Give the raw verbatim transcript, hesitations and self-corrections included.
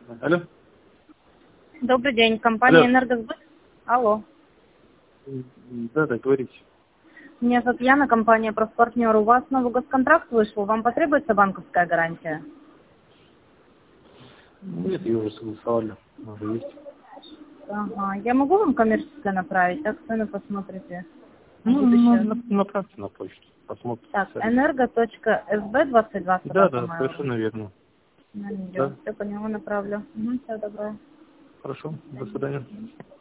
Алло. Добрый день, компания Алло. «Энергосбыт». Алло. Да, да, говорите. Меня зовут Яна, компания «Профпартнер». У вас новый госконтракт вышел, вам потребуется банковская гарантия? Нет, ее уже согласовали. Уже есть. Ага. Я могу вам коммерческое направить, так цены посмотрите на Ну, на- будущее. на- направьте на почту. Посмотрим. Так, сами. энерго точка эс бэ двадцать два Да, собака да, mail. совершенно верно. На нее. Да. Все по нему направлю. Угу, все доброе. Хорошо. До свидания.